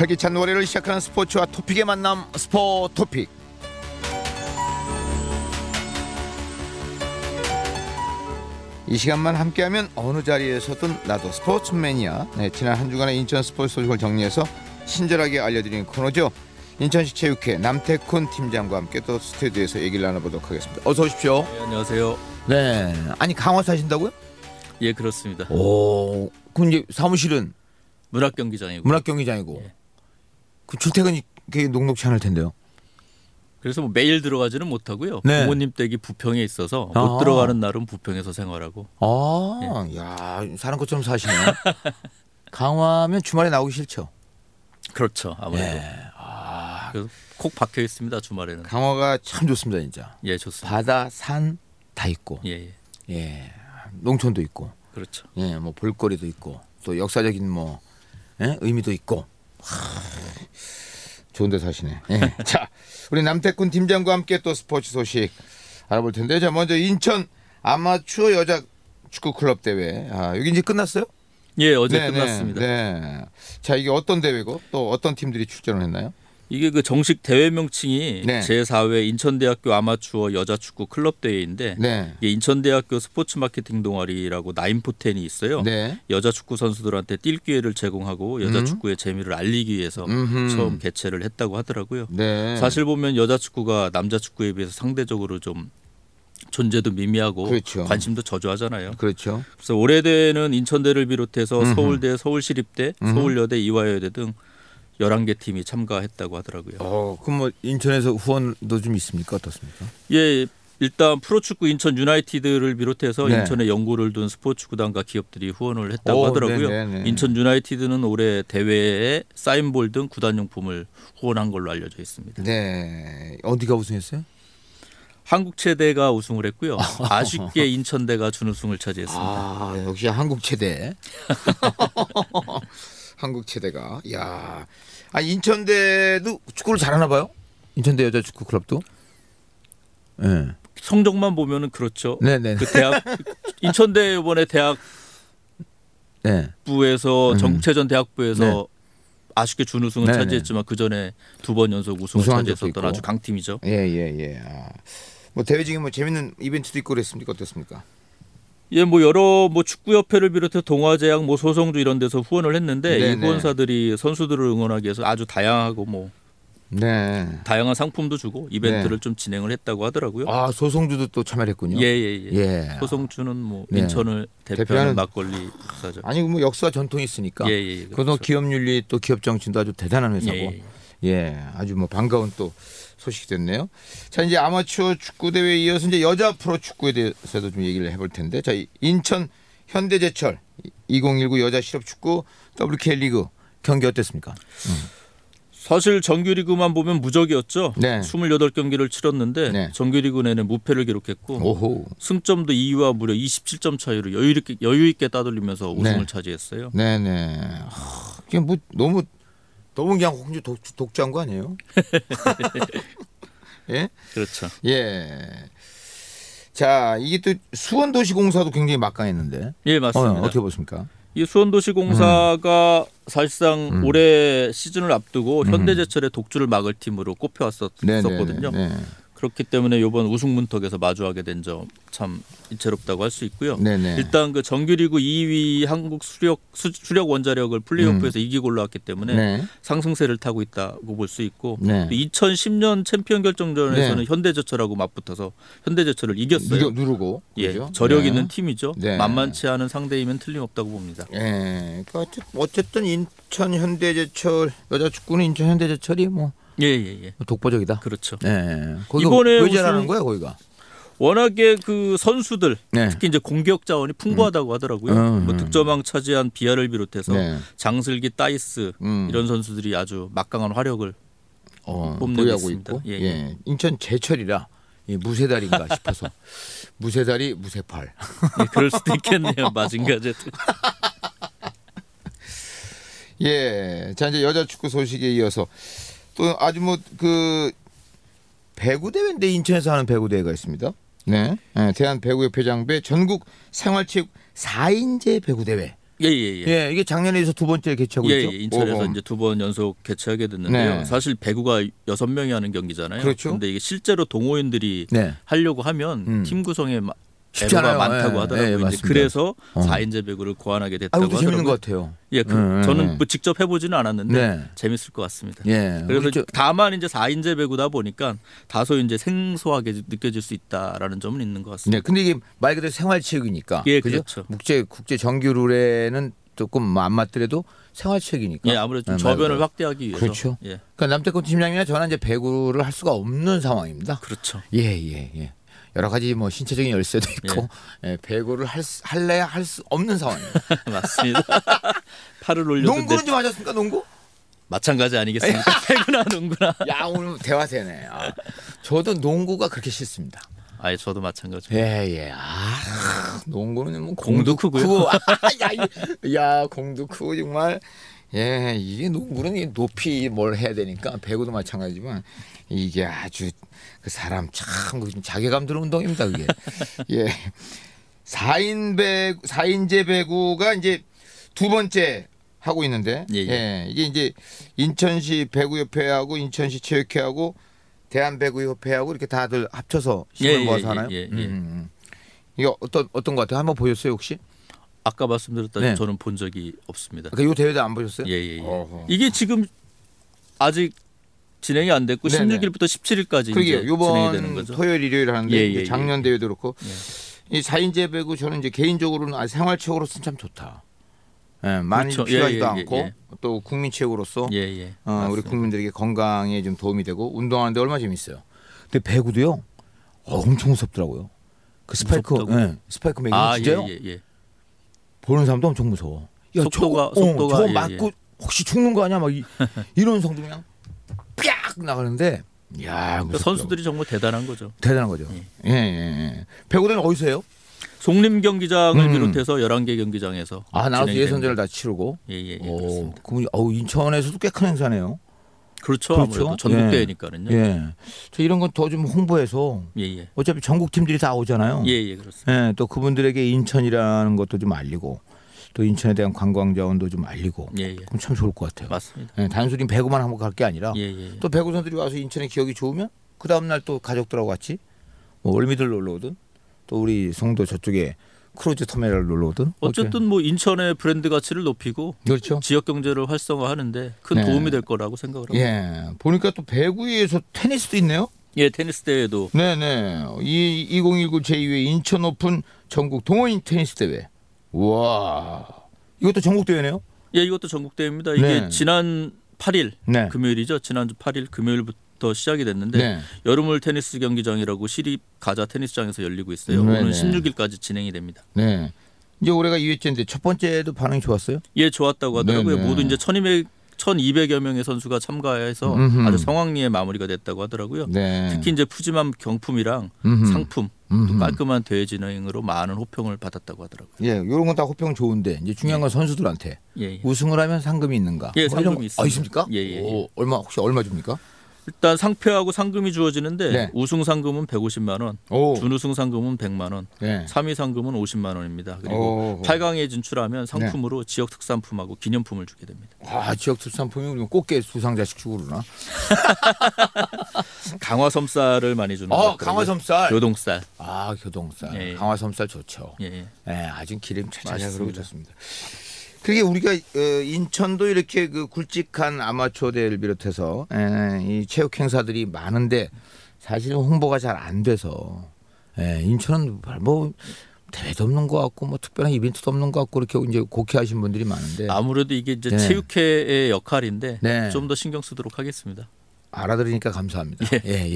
활기찬 월요일을 시작하는 스포츠와 토픽의 만남, 스포토픽. 이 시간만 함께하면 어느 자리에서든 나도 스포츠맨이야. 네, 지난 한 주간의 인천 스포츠 소식을 정리해서 친절하게 알려드리는 코너죠. 인천시 체육회 남태훈 팀장과 함께 또 스튜디오에서 얘기를 나눠보도록 하겠습니다. 어서 오십시오. 네, 안녕하세요. 네, 아니 강화 사신다고요? 예, 그렇습니다. 오, 그럼 이제 사무실은 문학경기장이고. 예. 그 출퇴근이 그게 녹록치 않을 텐데요. 그래서 뭐 매일 들어가지는 못하고요. 네. 부모님 댁이 부평에 있어서 아. 못 들어가는 날은 부평에서 생활하고. 야, 사는 것처럼 사시네. 강화면 주말에 나오기 싫죠. 그렇죠, 아무래도. 네. 그래서 콕 박혀 있습니다, 주말에는. 강화가 참 좋습니다, 진짜. 예, 좋습니다. 바다, 산 다 있고, 예, 농촌도 있고, 그렇죠. 예, 뭐 볼거리도 있고, 또 역사적인 뭐 의미도 있고. 좋은데 사시네. 예. 자, 우리 남태훈 팀장과 함께 또 스포츠 소식 알아볼 텐데, 자 먼저 인천 아마추어 여자 축구 클럽 대회. 여기 이제 끝났어요? 예, 어제 끝났습니다. 네. 자, 이게 어떤 대회고 또 어떤 팀들이 출전을 했나요? 이게 그 정식 대회 명칭이 네. 제4회 인천대학교 아마추어 여자축구 클럽 대회인데 네. 이게 인천대학교 스포츠 마케팅 동아리라고 나인포텐이 있어요. 네. 여자축구 선수들한테 뛸 기회를 제공하고 여자축구의 재미를 알리기 위해서 처음 개최를 했다고 하더라고요. 네. 사실 보면 여자축구가 남자축구에 비해서 상대적으로 좀 존재도 미미하고 그렇죠. 관심도 저조하잖아요. 그렇죠. 그래서 올해 대회는 인천대를 비롯해서 서울대, 서울시립대, 서울여대, 이화여대 등 11개 팀이 참가했다고 하더라고요. 그럼 뭐 인천에서 후원도 좀 있습니까? 어떻습니까? 예, 일단 프로축구 인천 유나이티드를 비롯해서 네. 인천에 연고를 둔 스포츠 구단과 기업들이 후원을 했다고 하더라고요. 네네네. 인천 유나이티드는 올해 대회에 사인볼 등 구단용품을 후원한 걸로 알려져 있습니다. 네. 어디가 우승했어요? 한국체대가 우승을 했고요. 아쉽게 인천대가 준우승을 차지했습니다. 역시 한국체대. 한국체대가. 야, 인천대도 축구를 잘하나 봐요? 인천대 여자 축구 클럽도? 네. 성적만 보면은 그렇죠. 네네. 그 대학 인천대 이번에 대학부에서 네. 전국체전 대학부에서 네. 아쉽게 준우승을 네네. 차지했지만 그 전에 2번 연속 우승을 우승한 적도 차지했었던 있고. 아주 강팀이죠. 예. 뭐 대회 중에 뭐 재밌는 이벤트도 있고 그랬습니까? 어떻습니까? 예, 뭐 여러 뭐 축구협회를 비롯해 동아제약, 뭐 소성주 이런 데서 후원을 했는데 네네. 이 후원사들이 선수들을 응원하기 위해서 아주 다양하고 뭐 다양한 상품도 주고 이벤트를 좀 진행을 했다고 하더라고요. 소성주도 또 참여했군요. 예. 소성주는 뭐 네. 인천을 대표하는 막걸리 회사죠. 아니 뭐 역사와 전통이 있으니까. 예. 그래서 기업 윤리 또 기업 정신도 아주 대단한 회사고. 아주 뭐 반가운 또 소식이 됐네요. 자, 이제 아마추어 축구 대회에 이어서 이제 여자 프로 축구에 대해서도 좀 얘기를 해볼 텐데, 자, 인천 현대제철 2019 여자 실업 축구 WK 리그 경기 어땠습니까? 사실 정규리그만 보면 무적이었죠. 네. 28경기를 치렀는데 정규리그 내내 무패를 기록했고 오호. 승점도 2위와 무려 27점 차이로 여유 있게 따돌리면서 우승을 차지했어요. 네네. 이게 뭐 너무 그냥 홍주 독주한 거 아니에요? 예? 그렇죠. 예. 자, 이게 또 수원도시공사도 굉장히 막강했는데. 예, 맞습니다. 어떻게 보십니까? 이 수원도시공사가 사실상 올해 시즌을 앞두고 현대제철의 독주를 막을 팀으로 꼽혀왔었거든요. 그렇기 때문에 이번 우승 문턱에서 마주하게 된 점 참 이채롭다고 할 수 있고요. 일단 그 정규리그 2위 한국 수력 원자력을 플레이오프에서 이기고 올라왔기 때문에 상승세를 타고 있다고 볼 수 있고 2010년 챔피언 결정전에서는 현대제철하고 맞붙어서 현대제철을 이겼어요. 누르고. 그렇죠? 저력 있는 팀이죠. 만만치 않은 상대이면 틀림없다고 봅니다. 그러니까 어쨌든 인천 현대제철 여자 축구는 인천 현대제철이 뭐 독보적이다. 그렇죠. 이번에 왜 잘하는 거야, 거기가? 워낙에 그 선수들 특히 이제 공격 자원이 풍부하다고 하더라고요. 뭐 득점왕 차지한 비아를 비롯해서 장슬기, 따이스 이런 선수들이 아주 막강한 화력을 뽐내고 있습니다. 인천 제철이라 무쇠다리인가 싶어서 무쇠다리 무쇠팔. 그럴 수도 있겠네요. 마징가제도. 자 이제 여자 축구 소식에 이어서 또 아주 뭐 그 배구 대회인데 인천에서 하는 배구 대회가 있습니다. 대한 배구협회장배 전국 생활체육 4인제 배구 대회. 예, 이게 작년에 서 두 번째 개최하고 있죠. 예, 인천에서 이제 2번 연속 개최하게 됐는데요. 네. 사실 배구가 6명이 하는 경기잖아요. 그렇죠. 그런데 이게 실제로 동호인들이 네. 하려고 하면 팀 구성에 쉽지 배구가 않아요. 많다고 하더라고요. 이제 맞습니다. 그래서 4인제 배구를 고안하게 됐다고 아이고, 하더라고요. 재밌는 것 같아요. 예, 저는 뭐 직접 해보지는 않았는데 네. 재밌을 것 같습니다. 예. 그래서 다만 이제 4인제 배구다 보니까 다소 이제 생소하게 느껴질 수 있다라는 점은 있는 것 같습니다. 네, 근데 이게 말 그대로 생활체육이니까. 예, 그죠? 그렇죠. 국제 정규 룰에는 조금 안 맞더라도 생활체육이니까. 예, 아무래도 좀 저변을 확대하기 위해서. 그렇죠. 예. 그러니까 남태권 팀장님이나 저는 이제 배구를 할 수가 없는 상황입니다. 그렇죠. 예. 여러 가지 뭐 신체적인 열쇠도 있고 배구를 할래야 할 수 없는 상황입니다. 맞습니다. 팔을 올려도 농구는 좀 하셨습니까? 농구? 마찬가지 아니겠습니까? 배구나 농구나. 야, 오늘 대화 되네. 저도 농구가 그렇게 싫습니다. 아, 저도 마찬가지. 예. 농구는 뭐 공도 크고. 야, 공도 크고 정말. 예, 이게 농구는 이 높이 뭘 해야 되니까 배구도 마찬가지지만 이게 아주 그 사람 참 자괴감 드는 운동입니다, 그게. 예. 4인제 배구가 이제 두 번째 하고 있는데 예. 이게 이제 인천시 배구협회하고 인천시 체육회하고 대한배구협회하고 이렇게 다들 합쳐서 힘을 모아서 하나요? 이게 어떤 것 같아요? 한번 보셨어요 혹시? 아까 말씀드렸다시피 저는 본 적이 없습니다. 그러니까 이 대회도 안 보셨어요? 예. 이게 지금 아직 진행이 안 됐고 16일부터 17일까지 이제 진행이 되는 거죠. 토요일 일요일 하는데 작년 대회도 그렇고 이 4인제 배구 저는 이제 개인적으로는 생활체육으로서는 참 좋다. 예, 많이 그렇죠. 필요하지도 않고 또 국민체육으로서 우리 국민들에게 건강에 좀 도움이 되고 운동하는데 얼마나 재밌어요. 근데 배구도요 엄청 무섭더라고요. 그 스파이크 매기는 진짜요? 예. 보는 사람도 엄청 무서워. 야, 속도가 저거 맞고 혹시 죽는 거 아니야? 막 이런 성도 그냥 빡 나가는데 야, 그러니까 선수들이 정말 대단한 거죠. 대단한 거죠. 예. 배구대는 어디서 해요? 송림 경기장을 비롯해서 11개 경기장에서 나와서 예선전을 다 치르고. 그렇습니다. 그럼 인천에서도 꽤 큰 행사네요. 그렇죠. 아무래도 전국 대회니까는요. 저 이런 건 더 좀 홍보해서. 어차피 전국 팀들이 다 오잖아요. 그렇습니다. 또 그분들에게 인천이라는 것도 좀 알리고 또 인천에 대한 관광 자원도 좀 알리고. 그럼 참 좋을 것 같아요. 맞습니다. 단순히 배구만 하고 갈 게 아니라 또 배구 선수들이 와서 인천의 기억이 좋으면 그 다음 날 또 가족들하고 같이 뭐 월미들 놀러 오든 또 우리 송도 저쪽에 크루즈 터미널 놀러 오든 어쨌든 뭐 인천의 브랜드 가치를 높이고 그렇죠. 지역 경제를 활성화하는데 큰 도움이 될 거라고 생각을 합니다. 보니까 또 배구에서 테니스도 있네요. 테니스 대회도. 이 2019 제2회 인천 오픈 전국 동호인 테니스 대회. 와, 이것도 전국 대회네요. 이것도 전국 대회입니다. 이게 지난 8일 금요일이죠. 지난주 8일 금요일부터 시작이 됐는데 여름물 테니스 경기장이라고 시립 가자 테니스장에서 열리고 있어요. 오늘 16일까지 진행이 됩니다. 이제 올해가 2회째인데 첫 번째도 반응이 좋았어요? 좋았다고 하더라고요. 모두 이제 1,200여 명의 선수가 참가해서 아주 성황리에 마무리가 됐다고 하더라고요. 특히 이제 푸짐한 경품이랑 상품, 또 깔끔한 대회 진행으로 많은 호평을 받았다고 하더라고요. 이런 건 다 호평 좋은데 이제 중요한 건 선수들한테 우승을 하면 상금이 있는가? 상금이 있습니다. 있습니까? 혹시 얼마 줍니까? 일단 상패하고 상금이 주어지는데 우승 상금은 150만 원, 준우승 상금은 100만 원, 3위 상금은 50만 원입니다. 그리고 8강에 진출하면 상품으로 지역 특산품하고 기념품을 주게 됩니다. 지역 특산품이 꽃게 수상자씩 주고 그러나? 강화섬쌀을 많이 주는 것 같아요. 강화섬쌀. 교동쌀. 교동쌀. 강화섬쌀 좋죠. 아주 기름 찰찰 그러고 좋습니다. 그게 우리가 인천도 이렇게 그 굵직한 아마추어 대회를 비롯해서 이 체육 행사들이 많은데 사실 홍보가 잘 안 돼서 인천은 뭐 대회도 없는 것 같고 뭐 특별한 이벤트도 없는 것 같고 이렇게 이제 곡해하신 분들이 많은데 아무래도 이게 이제 체육회의 역할인데 좀 더 신경 쓰도록 하겠습니다. 알아들으니까 감사합니다.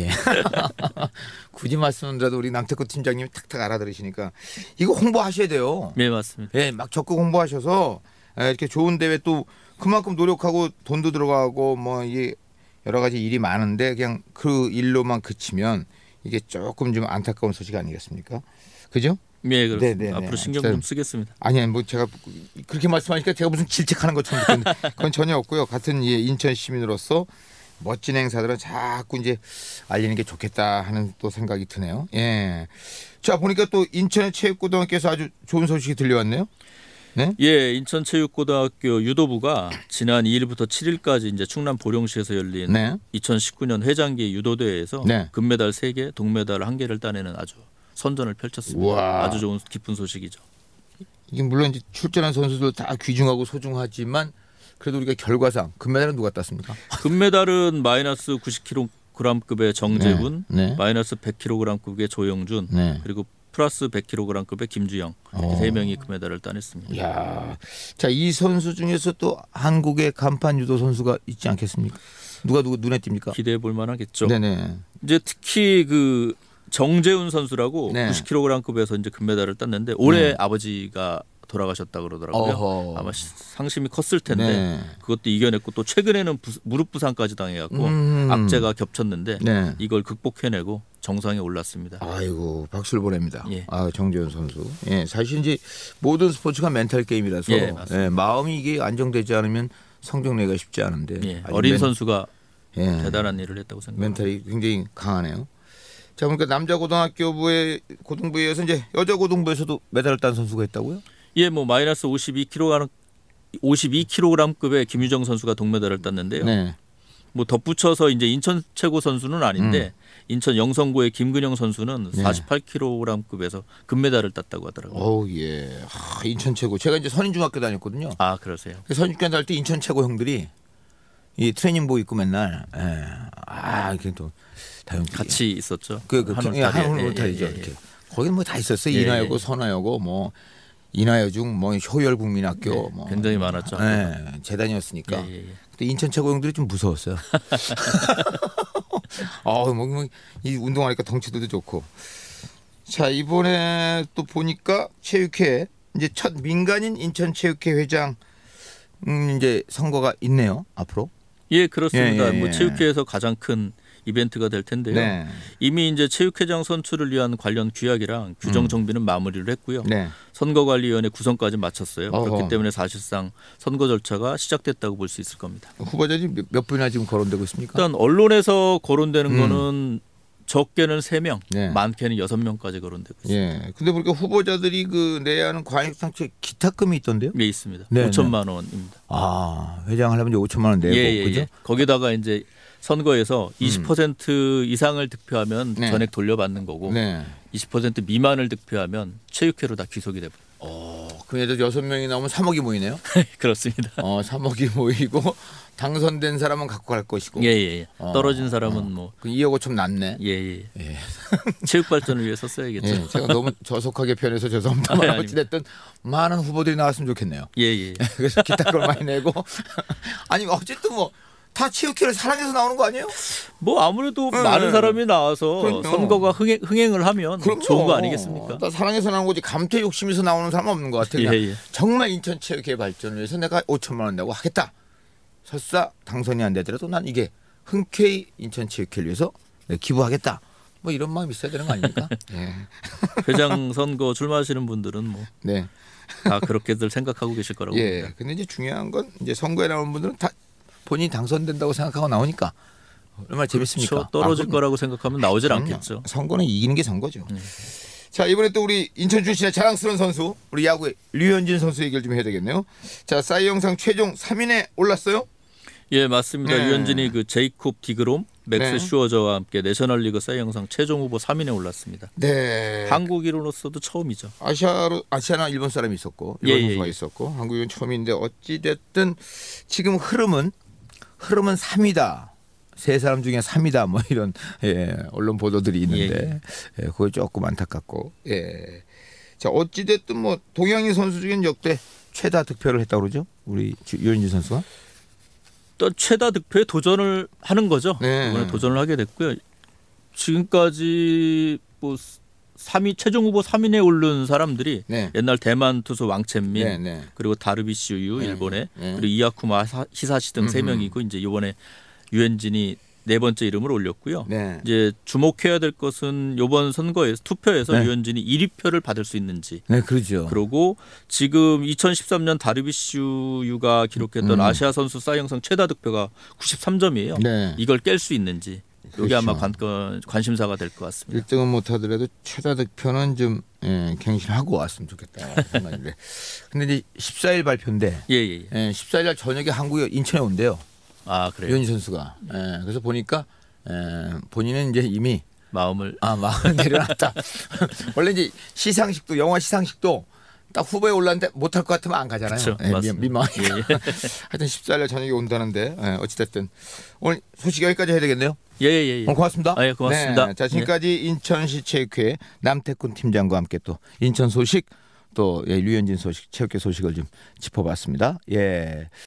굳이 말씀드려도 우리 남태권 팀장님이 탁탁 알아들으시니까 이거 홍보하셔야 돼요. 맞습니다. 막 적극 홍보하셔서 이렇게 좋은 대회 또 그만큼 노력하고 돈도 들어가고 뭐 이게 여러 가지 일이 많은데 그냥 그 일로만 그치면 이게 조금 좀 안타까운 소식 아니겠습니까? 그죠? 그렇습니다. 앞으로 신경 좀 쓰겠습니다. 아니 뭐 제가 그렇게 말씀하니까 제가 무슨 질책하는 것처럼 느꼈는데 그건 전혀 없고요. 같은 인천 시민으로서 멋진 행사들은 자꾸 이제 알리는 게 좋겠다 하는 또 생각이 드네요. 자, 보니까 또 인천의 체육고등학교에서 아주 좋은 소식이 들려왔네요. 네? 예, 인천체육고등학교 유도부가 지난 2일부터 7일까지 이제 충남 보령시에서 열린 네. 2019년 회장기 유도대회에서 네. 금메달 3개, 동메달 1개를 따내는 아주 선전을 펼쳤습니다. 우와. 아주 좋은 기쁜 소식이죠. 이게 물론 이제 출전한 선수들 다 귀중하고 소중하지만 그래도 우리가 결과상 금메달은 누가 땄습니까? 금메달은 마이너스 90kg급의 정재훈, 네. 네. 마이너스 100kg급의 조영준, 네. 그리고 플러스 100kg급의 김주영 이렇게 3명이 금메달을 따냈습니다. 야, 자, 이 선수 중에서 또 한국의 간판 유도 선수가 있지 않겠습니까? 누가 눈에 띕니까? 기대해 볼 만하겠죠. 네네. 이제 특히 그 정재훈 선수라고 네. 90kg급에서 이제 금메달을 땄는데 올해 네. 아버지가 돌아가셨다 그러더라고요. 어허. 아마 상심이 컸을 텐데 네. 그것도 이겨냈고 또 최근에는 무릎 부상까지 당해갖고 악재가 겹쳤는데 네. 이걸 극복해내고 정상에 올랐습니다. 아이고, 박수를 보냅니다. 예. 아, 정재훈 선수. 예, 사실 이제 모든 스포츠가 멘탈 게임이라서 예, 맞습니다. 예, 마음이 이게 안정되지 않으면 성적 내기가 쉽지 않은데 예, 아주 어린 선수가 예, 대단한 일을 했다고 생각합니다. 멘탈이 굉장히 강하네요. 자, 그러니까 남자 고등학교부의 고등부에 이어서 이제 여자 고등부에서도 메달을 딴 선수가 있다고요? 예, 뭐 마이너스 52kg급의 김유정 선수가 동메달을 땄는데요. 네. 뭐 덧붙여서 이제 인천 최고 선수는 아닌데 인천 영성고의 김근영 선수는 네. 48kg급에서 금메달을 땄다고 하더라고요. 오, 예. 아, 인천 최고. 제가 이제 선인중학교 다녔거든요. 아, 그러세요? 선인중학교 다닐 때 인천 최고 형들이 이 트레이닝복 입고 맨날 이렇게 또 같이 있었죠. 한울타리죠. 예. 이렇게. 거기는 뭐 다 있었어요. 예, 인하여고, 예. 선하여고, 뭐 인하여중, 뭐 효열국민학교, 네, 뭐 굉장히 많았죠. 재단이었으니까. 예. 근데 인천 최고 형들이 좀 무서웠어요. 이 운동하니까 덩치도 좋고. 자, 이번에 또 보니까 체육회 이제 첫 민간인 인천체육회 회장 이제 선거가 있네요. 앞으로. 예, 그렇습니다. 예. 뭐 체육회에서 가장 큰 이벤트가 될 텐데요. 네. 이미 이제 체육회장 선출을 위한 관련 규약이랑 규정 정비는 마무리를 했고요. 네. 선거관리위원회 구성까지 마쳤어요. 어허. 그렇기 때문에 사실상 선거 절차가 시작됐다고 볼 수 있을 겁니다. 후보자들이 몇 분이나 지금 거론되고 있습니까? 일단 언론에서 거론되는 거는 적게는 3명, 네. 많게는 6명까지 거론되고 있습니다. 예. 근데 보니까 후보자들이 그 내야 하는 과잉상책 기탁금이 있던데요? 네, 있습니다. 네, 5천만 원입니다. 아, 회장하려면 이제 5천만 원 내고 그죠? 거기다가 이제 선거에서 20% 이상을 득표하면 네. 전액 돌려받는 거고 네. 20% 미만을 득표하면 체육회로 다 귀속이 됩니다. 그럼 예를 들어 6명이 나오면 3억이 모이네요. 그렇습니다. 3억이 모이고 당선된 사람은 갖고 갈 것이고. 예. 떨어진 사람은 뭐 그 2억 5천 남네. 예. 체육 발전을 위해서 써야겠죠. 예, 제가 너무 저속하게 표현해서 죄송합니다만 어찌됐든 많은 후보들이 나왔으면 좋겠네요. 예. 그래서 기타를 많이 내고 아니 어쨌든 뭐 다 체육회를 사랑해서 나오는 거 아니에요? 뭐 아무래도 많은 사람이 나와서 그럼요. 선거가 흥행을 하면 그럼요. 좋은 거 아니겠습니까? 다 사랑해서 나오는 거지 감퇴 욕심에서 나오는 사람은 없는 것 같아요. 예. 정말 인천 체육회 발전을 위해서 내가 5천만 원 내고 하겠다. 설사 당선이 안 되더라도 난 이게 흔쾌히 인천 체육회를 위해서 기부하겠다. 뭐 이런 마음이 있어야 되는 거 아닙니까? 예. 회장 선거 출마하시는 분들은 뭐 네. 다 그렇게들 생각하고 계실 거라고 예. 봅니다. 근데 이제 중요한 건 이제 선거에 나오는 분들은 다 본인이 당선된다고 생각하고 나오니까 얼마나 재밌습니까? 그렇죠. 떨어질 거라고 생각하면 나오질 그럼요. 않겠죠. 선거는 이기는 게 선거죠. 자, 이번에 또 우리 인천 출신의 자랑스러운 선수 우리 야구의 류현진 선수 얘기를 좀 해야 되겠네요. 자, 싸이 영상 최종 3인에 올랐어요? 예, 맞습니다. 네. 류현진이 그 제이콥 디그롬, 맥스 네. 슈어저와 함께 내셔널리그 싸이 영상 최종 후보 3인에 올랐습니다. 네. 한국인으로서도 처음이죠. 아시아나 일본 사람이 있었고 일본 선수가 있었고 한국인 처음인데 어찌 됐든 지금 흐름은 3이다. 세 사람 중에 3이다. 뭐 이런 언론 보도들이 있는데 그거 조금 안타깝고. 예. 자, 어찌 됐든 뭐 동양인 선수 중엔 역대 최다 득표를 했다고 그러죠. 우리 류현진 선수가. 또 최다 득표에 도전을 하는 거죠. 네. 이번에 도전을 하게 됐고요. 지금까지 뭐 3위 최종 후보 3인에 오른 사람들이 네. 옛날 대만 투수 왕첸민 네. 그리고 다르비슈유 네. 일본의 네. 그리고 이아쿠마 히사시 등 3명이고 이제 이번에 유현진이 4번째 이름을 올렸고요. 네. 이제 주목해야 될 것은 이번 선거에서 투표에서 네. 유현진이 1위표를 받을 수 있는지. 네, 그렇죠. 그리고 지금 2013년 다르비슈유가 기록했던 아시아 선수 싸이 영상 최다 득표가 93점이에요. 네. 이걸 깰 수 있는지. 이게 그렇죠. 아마 관심사가 될 것 같습니다. 1등은 못하더라도 최다 득표는 좀 갱신하고 왔으면 좋겠다 생각인데. 근데 이제 14일 발표인데 14일 날 저녁에 한국에 인천에 온대요. 아 그래요. 류현진 선수가. 그래서 보니까 본인은 이제 이미 마음을 내려놨다. 원래 이제 시상식도 영화 시상식도 딱 후보에 올랐는데 못할 것 같으면 안 가잖아요. 그렇죠. 민망하니까. 하여튼 14일 날 저녁에 온다는데 어찌됐든 오늘 소식 여기까지 해야 되겠네요. 예. 오늘 고맙습니다. 예, 고맙습니다. 네, 자 지금까지 인천시 체육회 남태훈 팀장과 함께 또 인천 소식 또 류현진 소식 체육회 소식을 좀 짚어봤습니다. 예.